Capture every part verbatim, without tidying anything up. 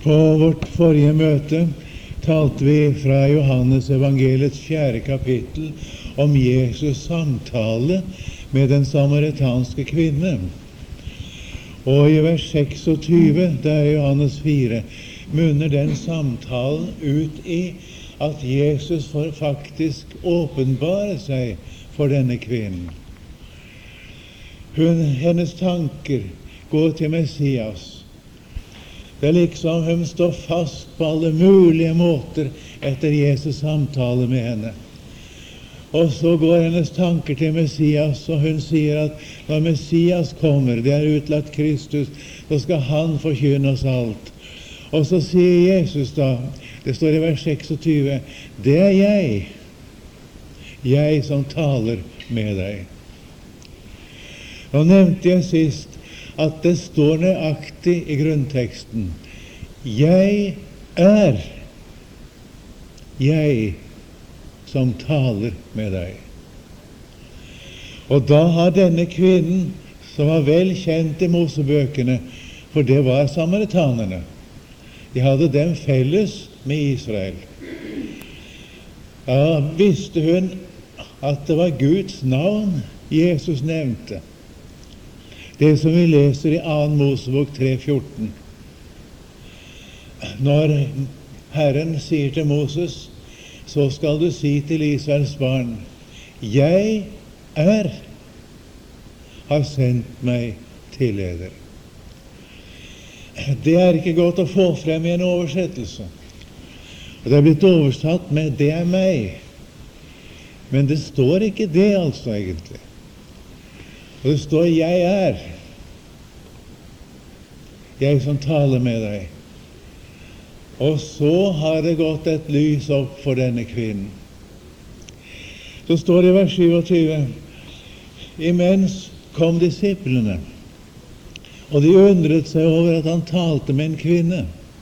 På vårt forrige møte talte vi fra Johannes evangeliets fjerde kapittel om Jesus samtale med den samaritanske kvinne. Og i vers seksogtyve, der er Johannes fire, munner den samtalen ut i at Jesus får faktisk åpenbare seg for denne kvinnen. Hun, hennes tanker går til Messias. Det er liksom hun står fast på alle mulige måter etter Jesus samtale med henne. Og så går hennes tanker til Messias, og hun sier at når Messias kommer, det er utlagt Kristus, så skal han forkynne oss alt. Og så sier Jesus da, det står i vers seksogtyve, det er jeg, jeg som taler med deg. Nå nevnte jeg sist at det står nøyaktig i grunnteksten, jeg er, jeg som taler med deg. Og da har denne kvinnen, som var vel kjent i Mosebøkene, for det var samaritanerne, de hadde dem felles med Israel. Ja, visste hun at det var Guds navn Jesus nevnte. Det som vi leser i annen Mosebok tre fjorten. Når Herren sier til Moses, så skal du si til Israels barn, jeg er, har sendt meg til dere. Det er ikke godt å få frem i en oversettelse. Og det er blitt oversatt med det er meg. Men det står ikke det altså egentlig. Og det står jeg er, jeg som taler med deg. Og så har det gått et lys opp for denne kvinnen. Så står det i vers syvogtyve, imens kom disiplene, og de undret seg over at han talte med en kvinne.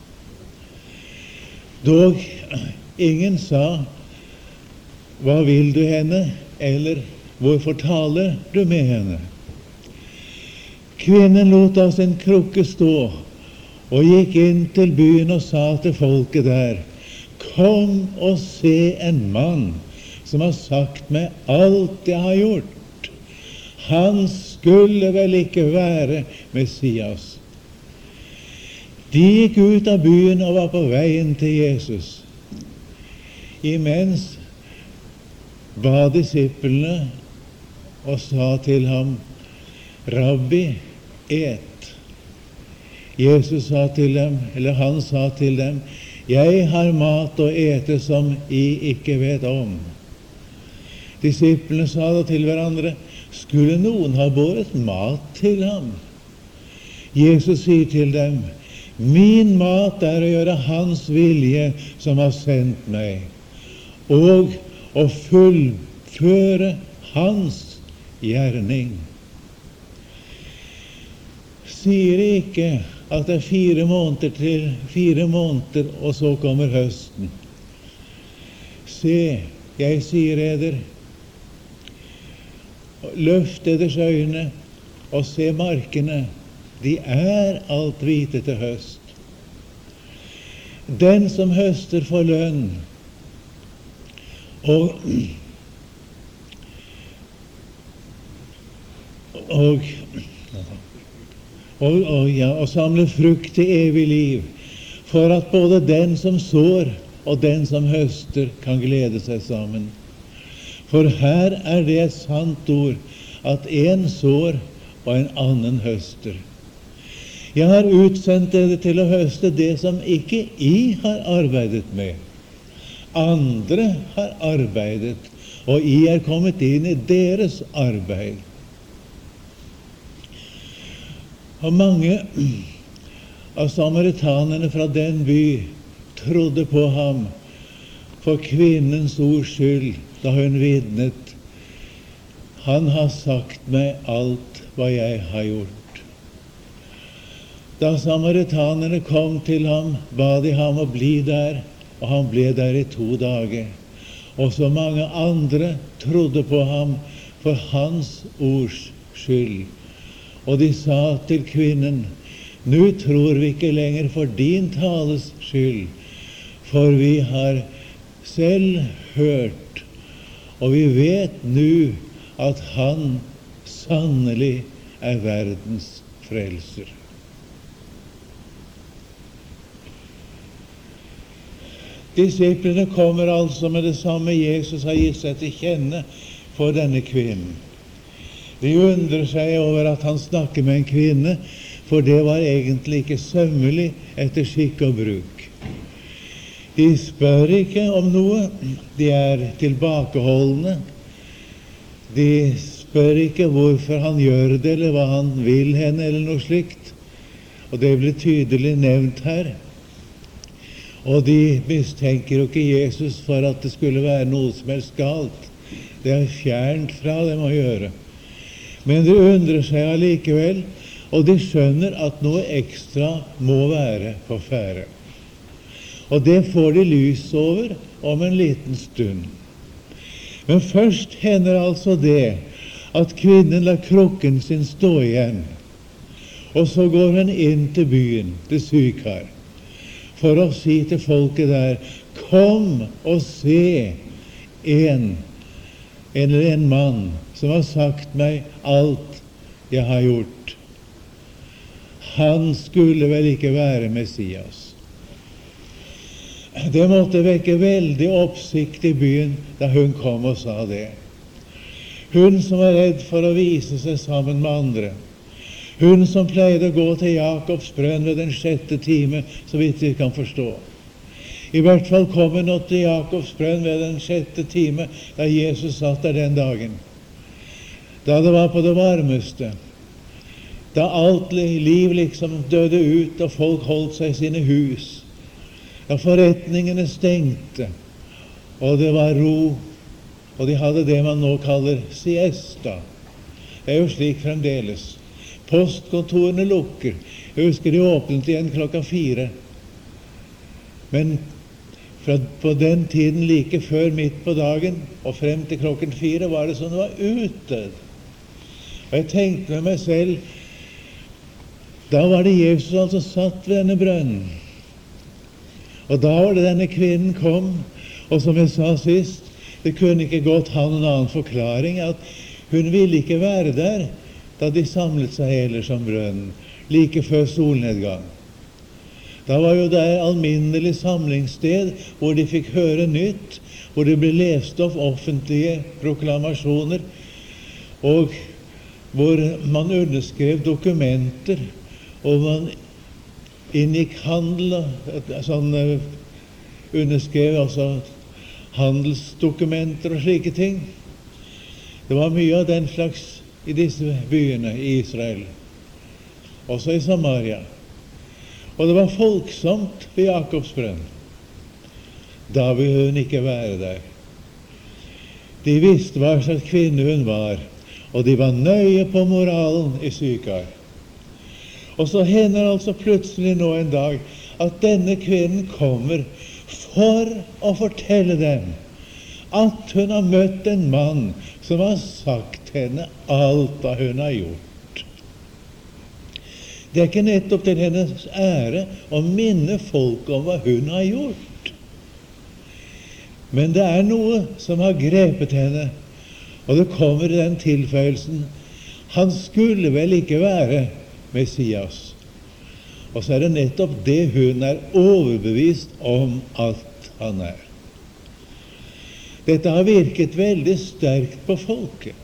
Dog ingen sa, hva vil du henne, eller hvorfor taler du med henne? Kvinnen lot av sin krukke stå, og gikk inn til byen og sa til folket der, kom og se en mann som har sagt meg alt jeg har gjort. Han skulle vel ikke være Messias. De gikk ut av byen og var på veien til Jesus. Imens ba disiplene og sa til ham, Rabbi, et. Jesus sa til dem, eller han sa til dem, jeg har mat å ete som I ikke vet om. Disiplene sa da til hverandre, skulle noen ha båret mat til ham? Jesus sier til dem, min mat er å gjøre hans vilje som har sendt meg, og å fullføre hans gjerning. Sier ikke at det er fire måneder til fire måneder, og så kommer høsten. Se, jeg sier eder, løft eders øyne, og se markene, de er alt hvite til høst. Den som høster får lønn, og og Og, og, ja, og samle frukt til evig liv, for at både den som sår og den som høster kan glede seg sammen. For her er det et sant ord, at en sår og en annen høster. Jeg har utsendt dere til å høste det som ikke I har arbeidet med. Andre har arbeidet, og I er kommet inn i deres arbeid. Og mange av samaritanerne fra den by trodde på ham for kvinnens ords skyld, da hun vitnet, han har sagt meg alt hva jeg har gjort. Da samaritanerne kom til ham, ba de ham å bli der, og han ble der i to dager. Og så mange andre trodde på ham for hans ords skyld. Og de sa til kvinnen, Nå tror vi ikke lenger for din tales skyld, for vi har selv hørt, og vi vet nå at han sannelig er verdens frelser. Disiplene kommer altså med det samme Jesus har gitt seg til kjenne for denne kvinnen. De undrer seg over at han snakker med en kvinne, for det var egentlig ikke sømmelig etter skikk og bruk. De spør ikke om noe, de er tilbakeholdne. De spør ikke hvorfor han gjør det, eller hva han vil henne, eller noe slikt. Og det blir tydelig nevnt her. Og de mistenker jo ikke Jesus for at det skulle være noe som helst galt. Det er fjernt fra dem å gjøre. Men de undrer seg allikevel, og de skjønner at noe ekstra må være på ferde. Og det får de lys over om en liten stund. Men først hender altså det at kvinnen lar krukken sin stå igjen, og så går hun inn til byen, til Sykar, for å si til folket der: kom og se en, eller en mann som har sagt meg alt jeg har gjort. Han skulle vel ikke være Messias. Det måtte vekke veldig oppsikt i byen da hun kom og sa det. Hun som var redd for å vise seg sammen med andre. Hun som pleide å gå til Jakobs brønn ved den sjette time, så vidt vi kan forstå. I hvert fall kom hun nå til Jakobs brønn ved den sjette time, da Jesus satt der den dagen. Da det var på det varmeste. Da alt liv liksom døde ut, og folk holdt seg i sine hus. Da forretningene stengte, og det var ro, og de hadde det man nå kaller siesta. Det er jo slik fremdeles. Postkontorene lukker. Jeg husker de åpnet igjen klokka fire. Men fra på den tiden like før midt på dagen og frem til klokken fire var det som det var ute. Og jeg tenkte med meg selv, da var det Jesus altså satt ved denne brønnen. Og da var det denne kvinnen kom, og som jeg sa sist, det kunne ikke godt ha noen annen forklaring, at hun ville ikke være der da de samlet seg ellers om brønnen, like før solnedgang. Da var jo det alminnelig samlingssted hvor de fikk høre nytt, hvor det ble lest opp offentlige proklamasjoner, og hvor man underskrev dokumenter, og man inngikk handel, sånn, underskrev altså handelsdokumenter og slike ting. Det var mye av den slags i disse byene i Israel, også i Samaria. Og det var folksomt ved Jakobs brønn. Da ville hun ikke være der. De visste hva slags kvinne hun var, og de var nøye på moralen i Sykar. Og så hender altså plutselig nå en dag at denne kvinnen kommer for å fortelle dem at hun har møtt en mann som har sagt henne alt hva hun har gjort. Det er ikke nettopp til hennes ære å minne folk om hva hun har gjort. Men det er noe som har grepet henne, og det kommer i den tilføyelsen: han skulle vel ikke være Messias. Og så er det nettopp det hun er overbevist om at han er. Dette har virket veldig sterkt på folket.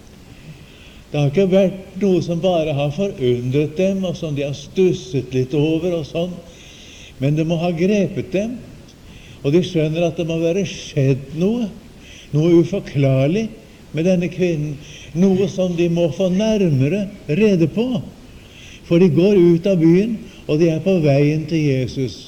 Det har ikke vært noe som bare har forundret dem, og som de har stusset litt over og sånn, men det må ha grepet dem, og de skjønner at det må være skjedd noe, noe uforklarlig med denne kvinnen, noe som de må få nærmere rede på, for de går ut av byen, og de er på veien til Jesus.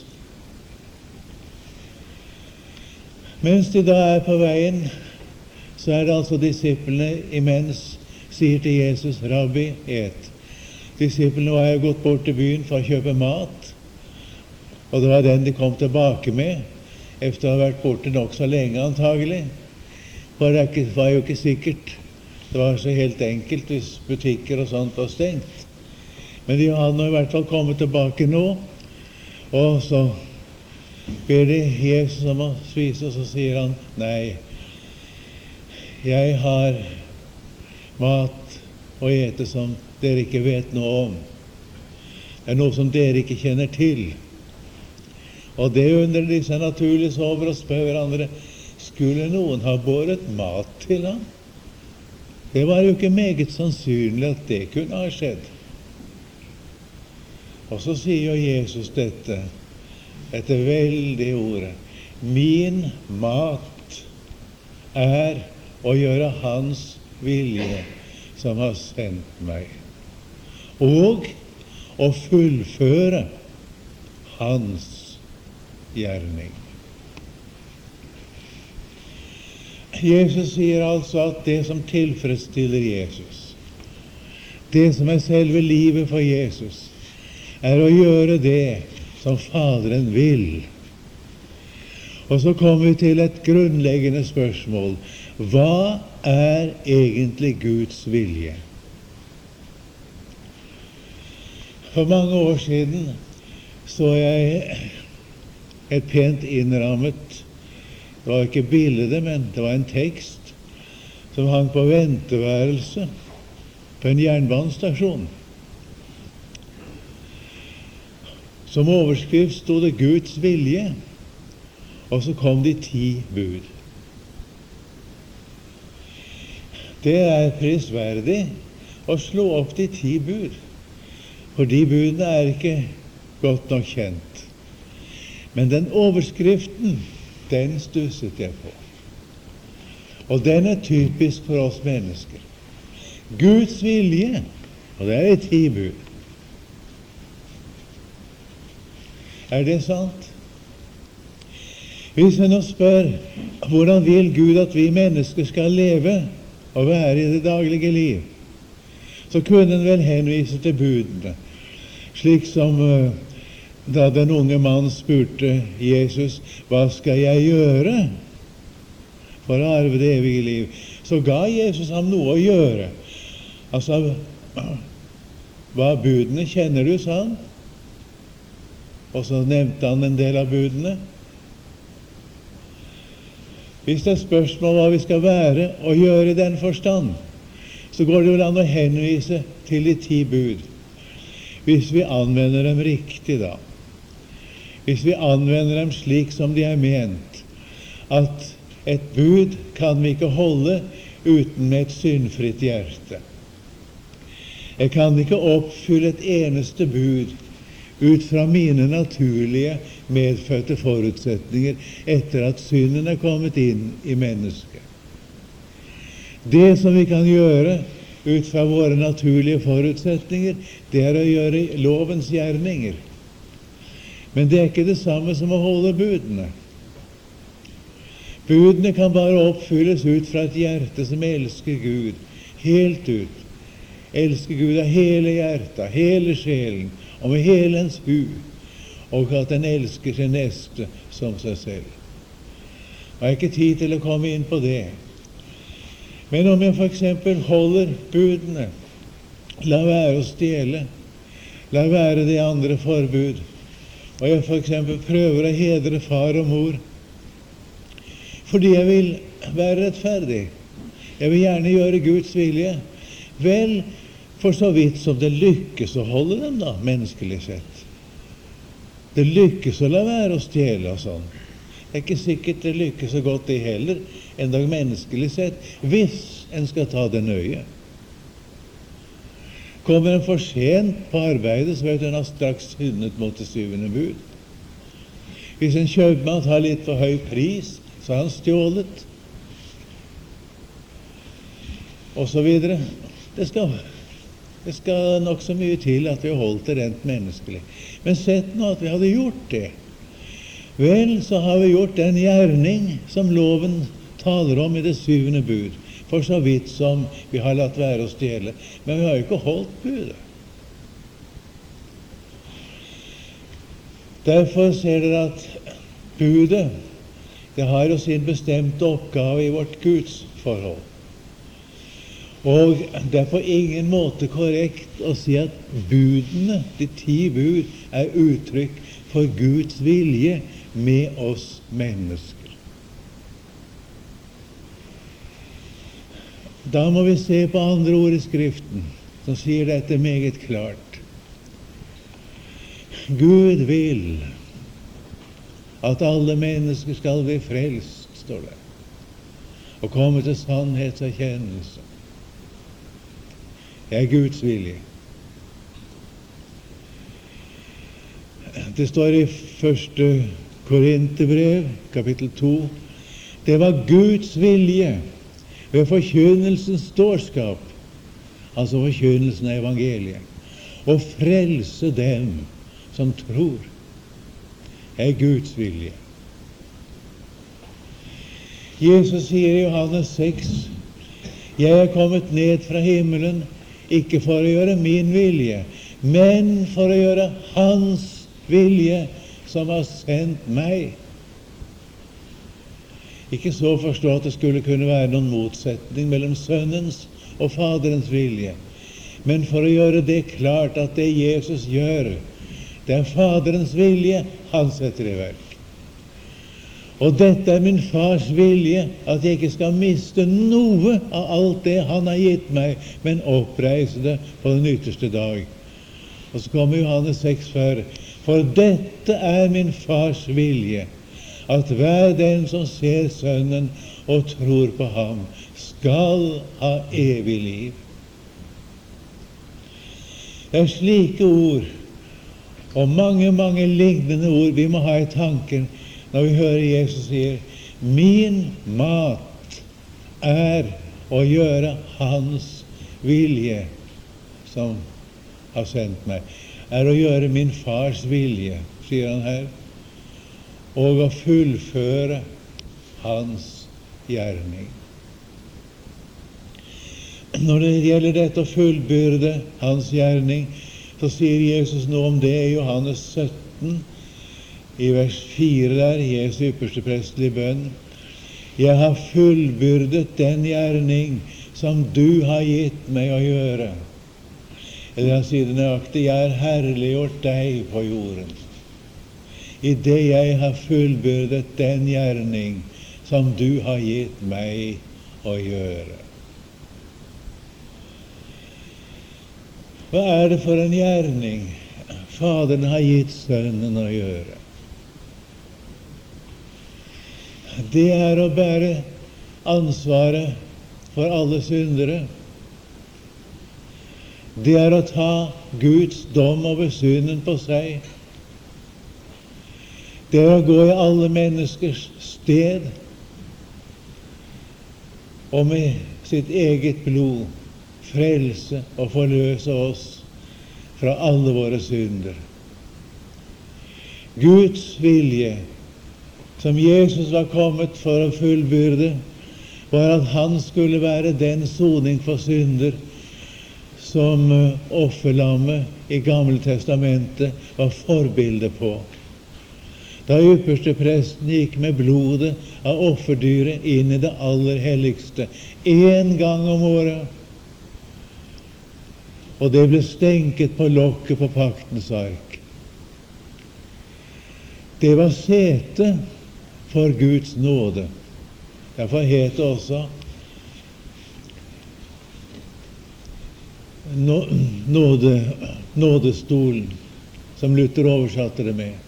Mens de da er på veien, så er det altså disiplene imens sier til Jesus: Rabbi, et. Disiplene var jo gått bort til byen for å kjøpe mat, og det var den de kom tilbake med, efter å ha vært borte nok så lenge antagelig. For det var jo ikke sikkert. Det var så helt enkelt hvis butikker og sånt var stengt. Men de hadde nå i hvert fall kommet tilbake nå, og så ber de Jesus om å spise, og så sier han, nei, jeg har mat å ete som dere ikke vet noe om. Det er noe som dere ikke kjenner til. Og det undrer de seg naturligvis over og spør hverandre, skulle noen ha båret mat til ham? Det var jo ikke meget sannsynlig at det kunne ha skjedd. Og så sier jo Jesus dette, dette veldige ordet, min mat er å gjøre hans vilje som har sendt meg, og å fullføre hans gjerning. Jesus sier altså at det som tilfredsstiller Jesus, det som er selve livet for Jesus, er å gjøre det som Faderen vil. Og så kommer vi til et grunnleggende spørsmål. Hva er egentlig Guds vilje? For mange år siden så jeg et pent innrammet, det var ikke bilde, men det var en tekst som hang på venteværelset på en jernbanestasjon. Som overskrift stod det Guds vilje, og så kom de ti bud. Det er prisverdig å slå opp de ti bud, for de budene er ikke godt nok kjent. Men den overskriften, den stusset jeg på. Og den er typisk for oss mennesker. Guds vilje, og det er de ti bud. Er det sant? Hvis vi nå spør, hvordan vil Gud at vi mennesker skal leve og være i det daglige liv, så kunne han vel henvise til budene, slik som uh, da den unge mannen spurte Jesus, hva skal jeg gjøre for å arve det evige liv? Så ga Jesus ham noe å gjøre. Altså, hva budene kjenner du, sa han. Og så nevnte han en del av budene. Hvis det er spørsmål hva vi skal være og gjøre i den forstand, så går det vel an å henvise til de ti bud. Hvis vi anvender dem riktig da. Hvis vi anvender dem slik som de er ment, at et bud kan vi ikke holde uten med et syndfritt hjerte. Jeg kan ikke oppfylle et eneste bud ut fra mine naturlige medfødte forutsetninger etter at synden er kommet inn i mennesket. Det som vi kan gjøre ut fra våre naturlige forutsetninger, det er å gjøre lovens gjerninger. Men det er ikke det samme som å holde budene. Budene kan bare oppfylles ut fra et hjerte som elsker Gud, helt ut. Elsker Gud av hele hjertet, hele sjelen, og med hele ens hu, og at den elsker sin neste som seg selv. Jeg har ikke tid til å komme inn på det. Men om jeg for eksempel holder budene, la være å stjele, la være de andre forbud, og jeg for eksempel prøver å hedre far og mor, fordi jeg vil være rettferdig, jeg vil gjerne gjøre Guds vilje, vel, for så vidt som det lykkes å holde dem da, menneskelig sett. Det lykkes å la være å stjele og sånn. Det er ikke sikkert det lykkes så godt det heller, endog menneskelig sett, hvis en skal ta det nøye. Kommer en for sent på arbeidet, så vet en har straks syndet mot det syvende bud. Hvis en kjøpmann tar litt for høy pris, så har han stjålet. Og så videre. Det skal, det skal nok så mye til at vi har holdt det rent menneskelig. Men sett nå at vi hadde gjort det. Vel, så har vi gjort den gjerning som loven taler om i det syvende bud, for så vidt som vi har latt være å stjele. Men vi har jo ikke holdt budet. Derfor ser dere at budet, det har jo sin bestemte oppgave i vårt Guds forhold. Og det er på ingen måte korrekt å si at budene, de ti bud, er uttrykk for Guds vilje med oss mennesker. Da må vi se på andre ord i Skriften, som sier dette meget klart. Gud vil at alle mennesker skal bli frelst, står det, og komme til sannhetserkjennelse. Det er Guds vilje. Det står i første Korinterbrev, kapittel to, det var Guds vilje ved forkynnelsens dårskap, altså forkynnelsen av evangeliet, å frelse dem som tror. Det er Guds vilje. Jesus sier i Johannes seks, jeg er kommet ned fra himmelen, ikke for å gjøre min vilje, men for å gjøre Hans vilje som har sendt meg. Ikke så forstå at det skulle kunne være noen motsetning mellom Sønnens og Faderens vilje, men for å gjøre det klart at det Jesus gjør, det er Faderens vilje han setter i verk. Og dette er min fars vilje, at jeg ikke skal miste noe av alt det han har gitt meg, men oppreise det på den ytterste dag. Og så kommer Johannes seks før, for dette er min fars vilje, at hver den som ser Sønnen og tror på ham, skal ha evig liv. Det er slike ord, og mange, mange lignende ord vi må ha i tanken, når vi hører Jesus sier, min mat er å gjøre Hans vilje som har sendt meg, er å gjøre min fars vilje, sier han her, og å fullføre Hans gjerning. Når det gjelder dette å fullbyrde Hans gjerning, så sier Jesus noe om det i Johannes sytten, i vers fire der, Jesu ypperste prestelige bønn. Jeg har fullbyrdet den gjerning som du har gitt meg å gjøre. Eller han sier det nøyaktig, jeg har herliggjort deg på jorden. I det jeg har fullbyrdet den gjerning som du har gitt meg å gjøre. Hva er det for en gjerning Faderen har gitt Sønnen å gjøre? Det er å bære ansvaret for alle syndere. Det er å ta Guds dom over synden på seg. Det er å gå i alle menneskers sted og med sitt eget blod frelse og forløse oss fra alle våre synder. Guds vilje, som Jesus var kommet for å fullbyrde, var at han skulle være den soning for synder som offerlammet i Gamle Testamentet var forbilde på. Da ypperste presten gikk med blodet av offerdyret inn i det aller helligste en gang om året, og det ble stenket på lokket på paktens ark. Det var sete for Guds nåde. Derfor het det også nåde, nådestolen, som Luther oversatte det med.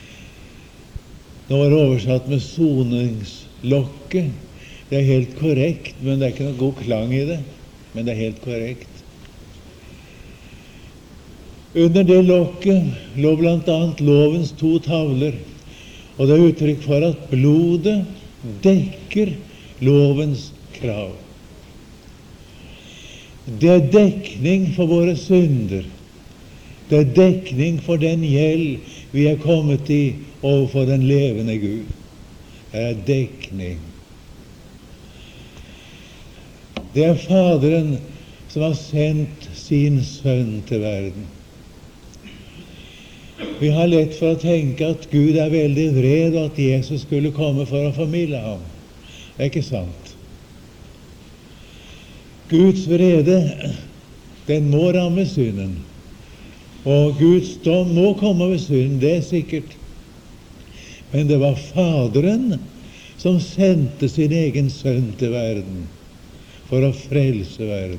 Nå var det oversatt med soningslokket. Det er helt korrekt, men det er ikke noe god klang i det. Men det er helt korrekt. Under det lokket lå blant annet lovens to tavler, og det er uttrykk for at blodet dekker lovens krav. Det er dekning for våre synder. Det er dekning for den gjeld vi er kommet i overfor den levende Gud. Det er dekning. Det er Faderen som har sendt sin Sønn til verden. Vi har lett for å tenke at Gud er veldig vred, og at Jesus skulle komme for å formilde ham. Det er ikke sant. Guds vrede, den må ramme synden, og Guds dom må komme ved synden, det er sikkert. Men det var Faderen som sendte sin egen sønn til verden for å frelse verden.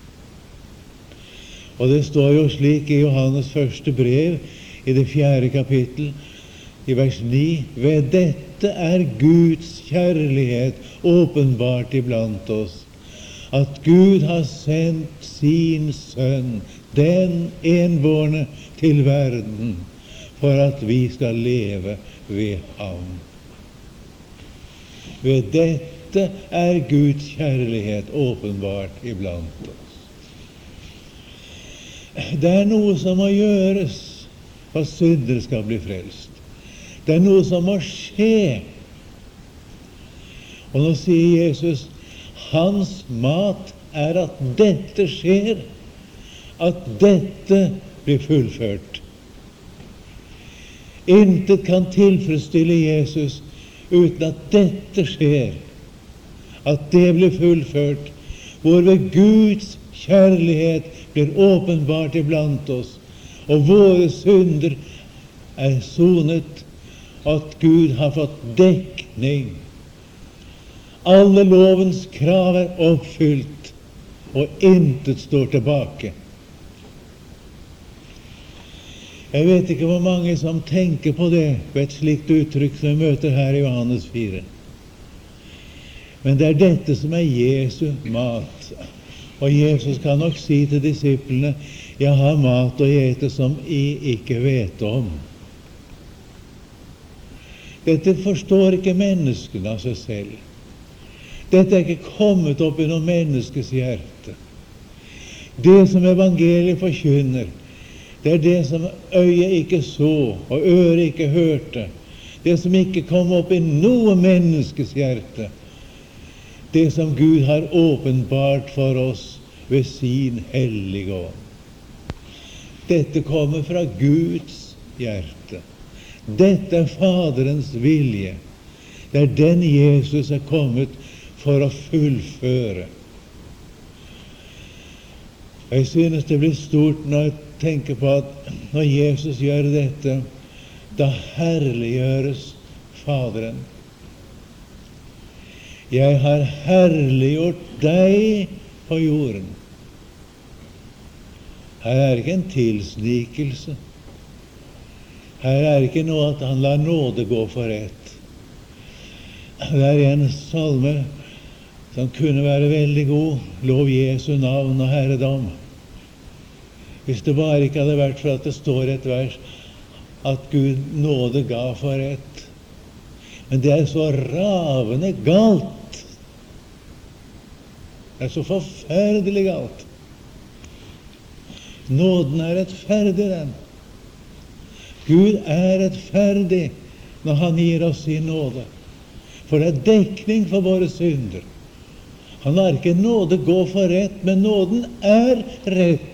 Og det står jo slik i Johannes første brev, i det fjerde kapittel, i vers ni: ved dette er Guds kjærlighet åpenbart iblant oss, at Gud har sendt sin sønn, den enbårne, til verden, for at vi skal leve ved ham. Ved dette er Guds kjærlighet åpenbart iblant oss. Det er noe som må gjøres for at syndere skal bli frelst. Det er noe som må skje. Og nå sier Jesus, hans mat er at dette skjer, at dette blir fullført. Intet kan tilfredsstille Jesus uten at dette skjer, at det blir fullført, hvorved Guds kjærlighet blir åpenbart iblant oss, og våre synder er sonet, at Gud har fått dekning. Alle lovens krav er oppfylt, og intet står tilbake. Jeg vet ikke hvor mange som tenker på det, på et slikt uttrykk som vi møter her i Johannes fire. Men det er dette som er Jesu mat. Og Jesus kan nok si til disiplene, jeg har mat å ete som I ikke vet om. Dette forstår ikke menneskene av seg selv. Dette er ikke kommet opp i noe menneskes hjerte. Det som evangeliet forkynner, det er det som øyet ikke så, og øret ikke hørte. Det som ikke kom opp i noe menneskes hjerte. Det som Gud har åpenbart for oss ved sin hellige ånd. Dette kommer fra Guds hjerte. Dette er Faderens vilje. Det er den Jesus er kommet for å fullføre. Jeg synes det blir stort når jeg tenker på at når Jesus gjør dette, da herliggjøres Faderen. Jeg har herliggjort deg på jorden. Her er ikke en tilsnikelse. Her er ikke noe at han lar nåde gå for rett. Det er en salme som kunne være veldig god. Lov Jesu navn og herredom. Hvis det bare ikke hadde vært for at det står et vers at Gud nåde ga for rett. Men det er så ravende galt. Det er så forferdelig galt. Nåden er rettferdig, den. Gud er rettferdig når han gir oss sin nåde. For det er dekning for våre synder. Han lar ikke nåde gå for rett, men nåden er rett.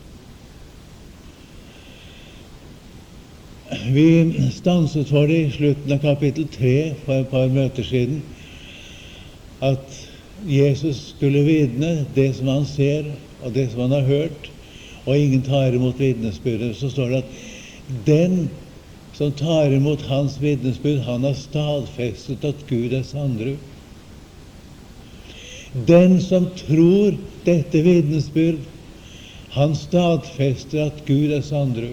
Vi stanset for det i slutten av kapittel tre for et par møter siden, at Jesus skulle vitne det som han ser og det som han har hørt, og ingen tar imot vitnesbyrdet. Så står det at den som tar imot hans vitnesbyrd, han har stadfestet at Gud er sannru. Den som tror dette vitnesbyrd, han stadfester at Gud er sannru.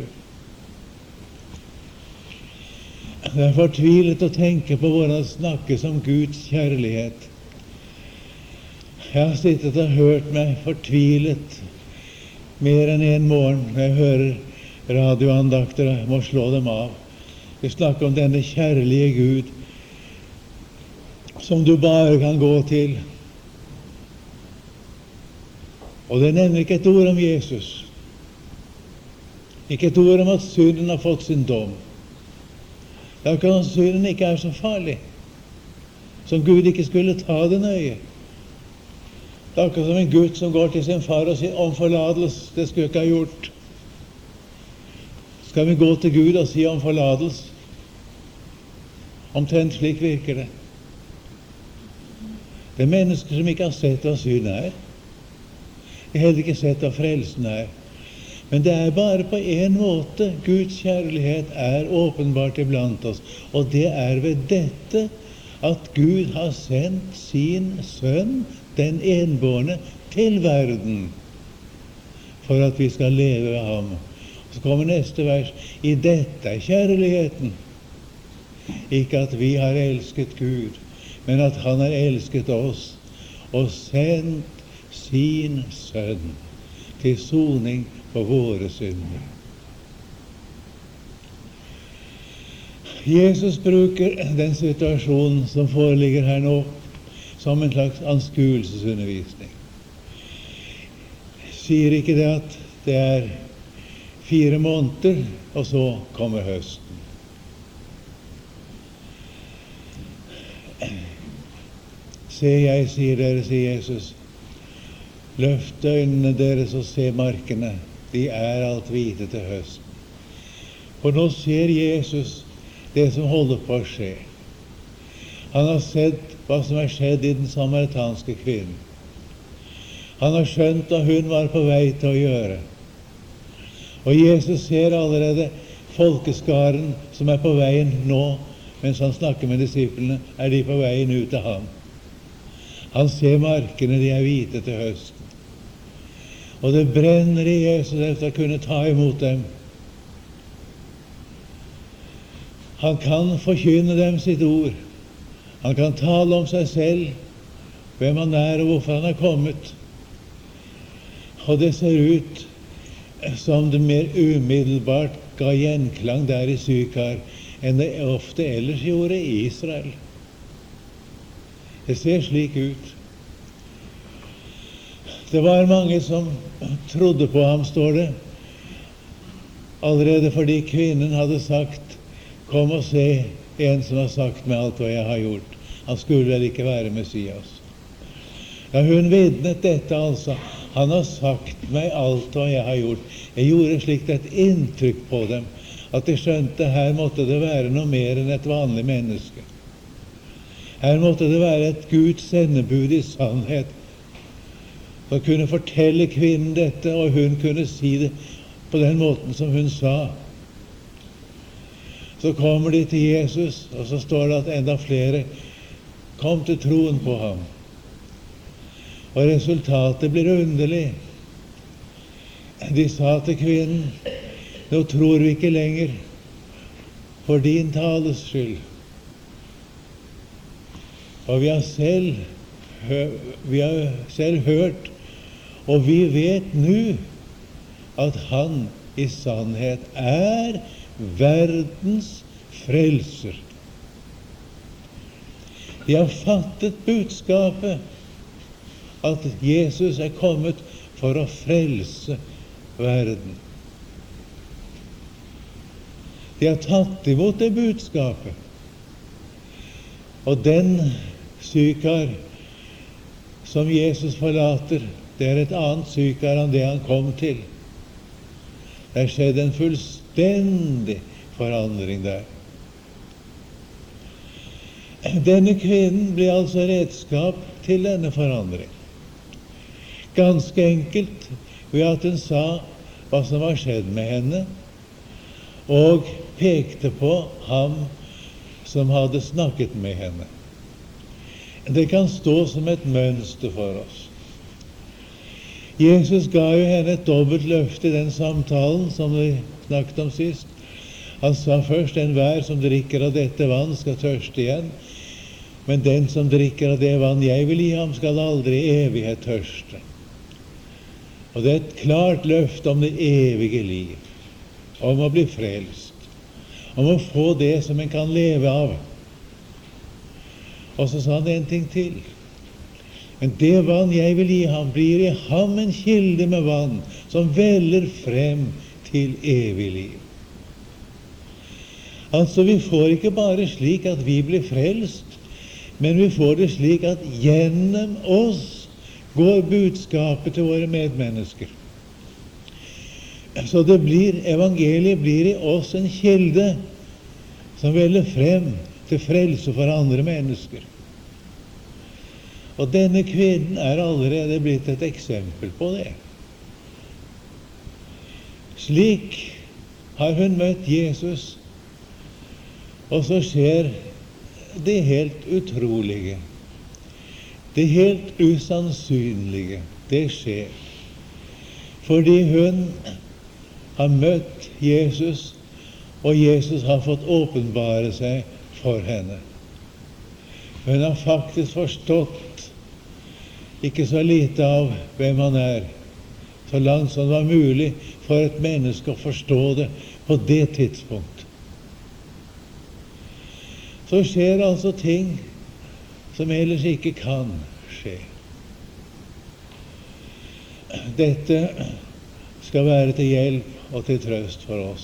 Det er fortvilet å tenke på hvordan det snakkes om Guds kjærlighet. Jeg har sittet og hørt meg fortvilet mer enn en morgen når jeg hører radioandakter, jeg må slå dem av. Vi snakker om denne kjærlige Gud som du bare kan gå til. Og det nevner ikke et ord om Jesus. Ikke et ord om at synden har fått sin dom. Det er akkurat som synden ikke er så farlig, som Gud ikke skulle ta det nøye. Det er akkurat som en gutt som går til sin far og sier om forlatelse, det skulle jeg ikke ha gjort. Skal vi gå til Gud og si om forlatelse? Omtrent slik virker det. Det er mennesker som ikke har sett hva synd er. Jeg har heller ikke sett hva frelsen er. Men det er bare på en måte Guds kjærlighet er åpenbart iblant oss, og det er ved dette at Gud har sendt sin sønn, den enbårne, til verden, for at vi skal leve ved ham. Så kommer neste vers. I dette er kjærligheten. Ikke at vi har elsket Gud, men at han har elsket oss og sendt sin sønn til soning for våre synder. Jesus bruker den situasjonen som foreligger her nå, som en slags anskuelsesundervisning. Sier ikke det at det er fire måneder, og så kommer høsten. Se, jeg sier dere, sier Jesus, løft øynene deres og se markene, de er alt hvite til høsten. For nå ser Jesus det som holder på å skje. Han har sett hva som har skjedd i den samaritanske kvinnen. Han har skjønt hva hun var på vei til å gjøre. Og Jesus ser allerede folkeskaren som er på veien nå, mens han snakker med disiplene, er de på veien ut til ham. Han ser markene, de er hvite til høsten. Og det brenner i Jesus efter å kunne ta imot dem. Han kan forkynne dem sitt ord. Han kan tale om seg selv, hvem han er og hvorfor han er kommet. Og det ser ut som det mer umiddelbart ga gjenklang der i Sykar enn det ofte ellers gjorde i Israel. Det ser slik ut. Det var mange som trodde på ham, står det, allerede fordi kvinnen hadde sagt, kom og se en som har sagt meg alt hva jeg har gjort. Han skulle vel ikke være Messias. Ja, hun vidnet dette altså. Han har sagt meg alt hva jeg har gjort. Jeg gjorde slikt et inntrykk på dem, at de skjønte her måtte det være noe mer enn et vanlig menneske. Her måtte det være et Guds sendebud i sannhet, som kunne fortelle kvinnen dette, og hun kunne si det på den måten som hun sa. Så kommer de til Jesus, og så står det at enda flere kom til troen på ham. Og resultatet blir underlig. De sa til kvinnen, nå tror vi ikke lenger for din tales skyld. Og vi har selv, vi har selv hørt, og vi vet nå at han i sannhet er verdens frelser. De har fattet budskapet at Jesus er kommet for å frelse verden. De har tatt imot det budskapet. Og den Sykar som Jesus forlater, det er et annet Sykar enn det han kom til. Det skjedde en fullstendig forandring der. Denne kvinnen ble altså redskap til denne forandring. Ganske enkelt ved at hun sa hva som var skjedd med henne, og pekte på ham som hadde snakket med henne. Det kan stå som et mønster for oss. Jesus ga jo henne et dobbelt løfte i den samtalen som vi snakket om sist. Han sa først, enhver som drikker av dette vann skal tørste igjen, men den som drikker av det vann jeg vil gi ham skal aldri i evighet tørste. Og det er et klart løfte om det evige liv, om å bli frelst, om å få det som en kan leve av. Og så sa han en ting til. Men det vann jeg vil gi ham, blir i ham en kilde med vann som veller frem til evig liv. Altså, vi får ikke bare slik at vi blir frelst, men vi får det slik at gjennom oss går budskapet til våre medmennesker. Så det blir, evangeliet blir i oss en kilde som veller frem til frelse for andre mennesker. Og denne kvinnen er allerede blitt et eksempel på det. Slik har hun møtt Jesus, og så skjer det helt utrolige. Det helt usannsynlige, det skjer. Fordi hun har møtt Jesus, og Jesus har fått åpenbare seg for henne. Hun har faktisk forstått ikke så lite av hvem han er, så langt som det var mulig for et menneske å forstå det på det tidspunkt. Så skjer altså ting som ellers ikke kan skje. Dette skal være til hjelp og til trøst for oss.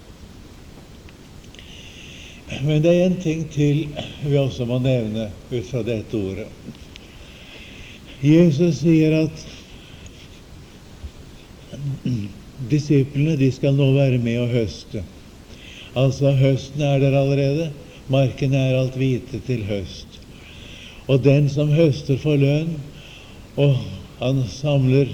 Men det er en ting til vi også må nevne ut fra dette ordet. Jesus sier at disiplene, de skal nå være med å høste. Altså, høsten er der allerede. Marken er alt hvite til høst. Og den som høster får lønn, og han samler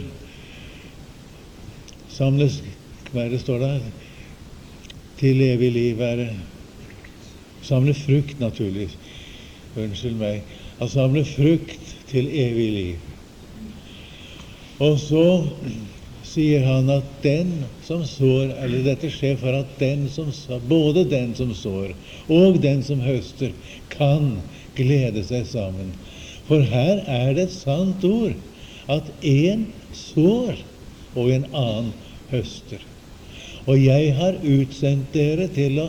samles, hva er det står der? Til evig liv er det. Samle frukt, naturligvis. Unnskyld meg. Han samler frukt til evig liv. Og så sier han at den som sår, eller dette skjer for at den som sår, både den som sår og den som høster, kan glede seg sammen. For her er det et sant ord, at en sår og en annen høster. Og jeg har utsendt dere til å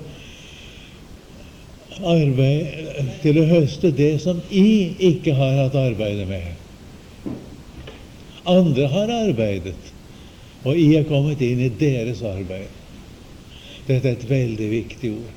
arbeide, til å høste det som I ikke har hatt arbeide med. Andre har arbeidet, og I er kommet inn i deres arbeid. Dette er et veldig viktig ord.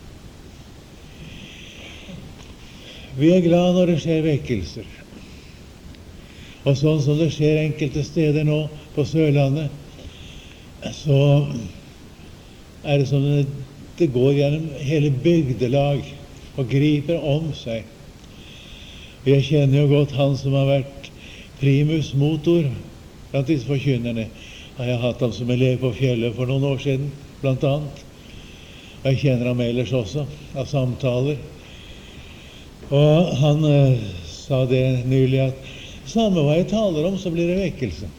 Vi er glad når det skjer vekkelser. Og sånn som det skjer enkelte steder nå på Sørlandet, så er det som det, det går gjennom hele bygdelag og griper om seg. Jeg kjenner jo godt han som har vært primus motor blant disse forkynnerne. Jeg har hatt ham som elev på Fjellet for noen år siden, blant annet. Jeg kjenner ham ellers også, av samtaler. Og han eh, sa det nylig at samme hva jeg taler om, så blir det vekkelse.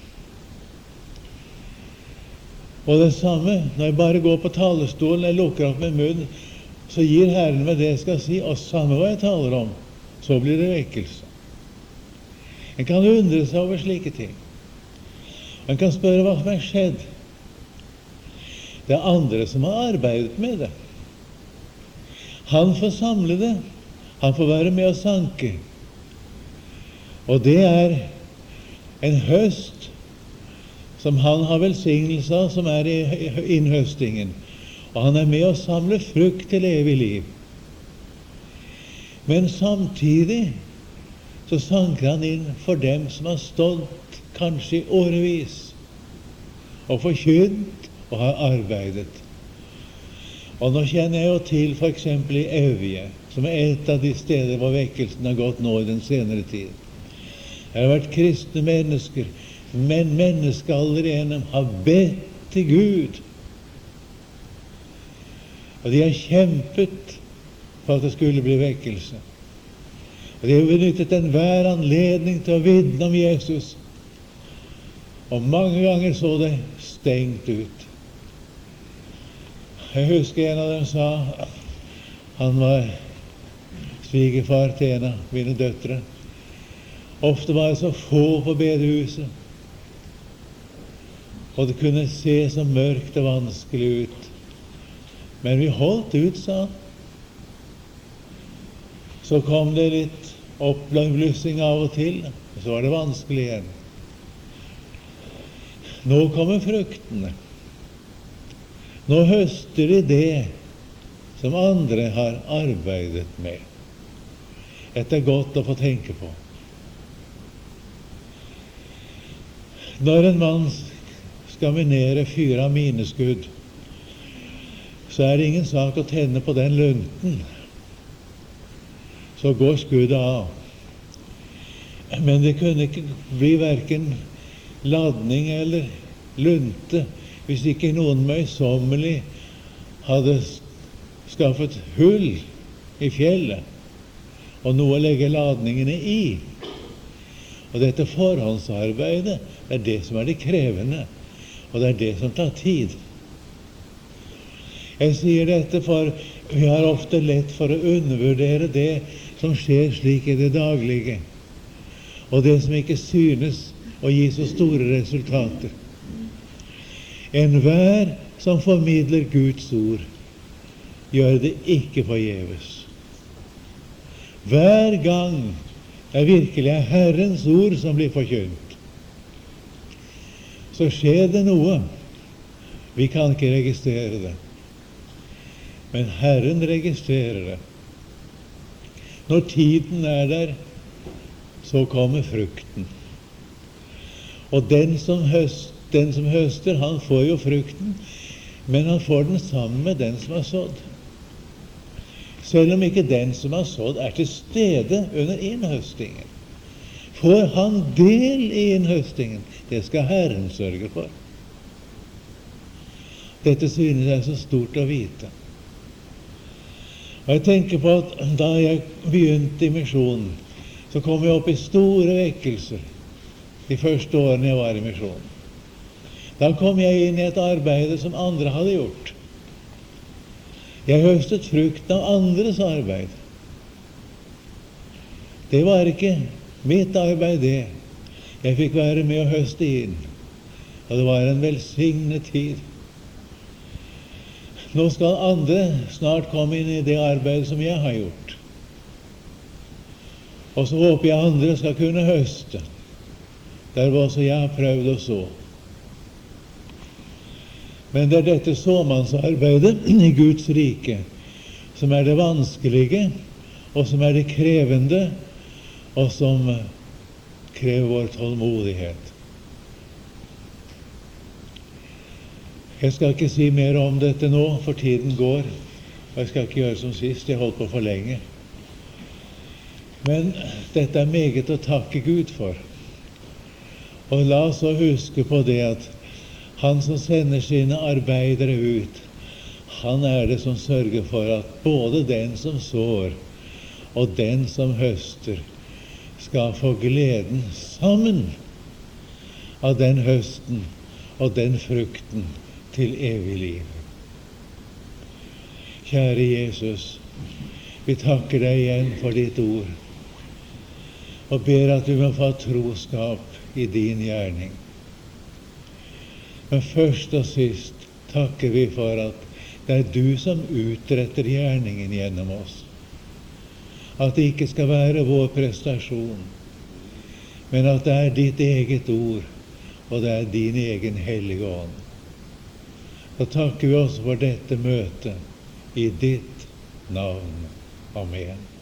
Og det samme, når jeg bare går på talerstolen, jeg lukker opp med munnen, så gir Herren meg det jeg skal si, og samme hva jeg taler om, så blir det vekkelse. En kan undre seg over slike ting. En kan spørre hva som er skjedd. Det er andre som har arbeidet med det. Han får samle det. Han får være med å sanke. Og det er en høst som han har velsignelse av, som er i innhøstingen. Og han er med å samle frukt til evig liv. Men samtidig så sanker han inn for dem som har stått kanskje i årevis og forkynt og har arbeidet. Og nå kjenner jeg jo til for eksempel i Evje, som er et av de steder hvor vekkelsen har gått nå i den senere tid. Det har vært kristne mennesker, men mennesker allerede har bedt til Gud. Og de har kjempet for at det skulle bli vekkelse. Og de har benyttet enhver anledning til å vitne om Jesus. Og mange ganger så det stengt ut. Jeg husker en av dem sa, han var svigerfar til en av mine døtre. Ofte var det så få på bedehuset, og det kunne se så mørkt og vanskelig ut. Men vi holdt ut, sa han. Så kom det litt oppblussing av og til, og så var det vanskelig igjen. Nå kommer fruktene. Nå høster de det som andre har arbeidet med. Dette er godt å få tenke på. Når en mann skal minere fyra mineskudd, så er det ingen sak å tenne på den lunten. Så går skuddet av. Men det kunne ikke bli hverken ladning eller lunte hvis ikke noen møysommelig hadde skaffet hull i fjellet og noe å legge ladningene i. Og dette forhåndsarbeidet er det som er det krevende, og det er det som tar tid. Jeg sier dette, for vi har ofte lett for å undervurdere det som skjer slik i det daglige, og det som ikke synes å gi så store resultater. Enhver som formidler Guds ord, gjør det ikke forgjeves. Hver gang det virkelig er Herrens ord som blir forkynt, så skjer det noe. Vi kan ikke registrere det, men Herren registrerer det. Når tiden er der, så kommer frukten. Og den som, høst, den som høster, han får jo frukten, men han får den sammen med den som har sådd. Selv om ikke den som har sådd er til stede under innhøstingen, får han del i innhøstingen. Det skal Herren sørge for. Dette synes jeg er så stort å vite. Og jeg tenker på at da jeg begynte i misjonen, så kom jeg opp i store vekkelser de første årene jeg var i misjonen. Da kom jeg inn i et arbeid som andre hadde gjort. Jeg høstet frukten av andres arbeid. Det var ikke mitt arbeid, det. Jeg fikk være med å høste inn, og det var en velsignet tid. Nå skal andre snart komme inn i det arbeidet som jeg har gjort. Og så håper jeg andre skal kunne høste, der også jeg har prøvd å så. Men det er dette såmannsarbeidet i Guds rike som er det vanskelige, og som er det krevende, og som krever vår tålmodighet. Jeg skal ikke si mer om dette nå, for tiden går, og jeg skal ikke gjøre som sist, jeg holdt på for lenge. Men dette er meget å takke Gud for. Og la oss så huske på det at han som sender sine arbeidere ut, han er det som sørger for at både den som sår og den som høster skal få gleden sammen av den høsten og den frukten til evig liv. Kjære Jesus, vi takker deg igjen for ditt ord, og ber at du må få troskap i din gjerning. Men først og sist takker vi for at det er du som utretter gjerningen gjennom oss. At det ikke skal være vår prestasjon, men at det er ditt eget ord, og det er din egen hellige ånd. Så takker vi oss for dette møtet i ditt navn. Amen.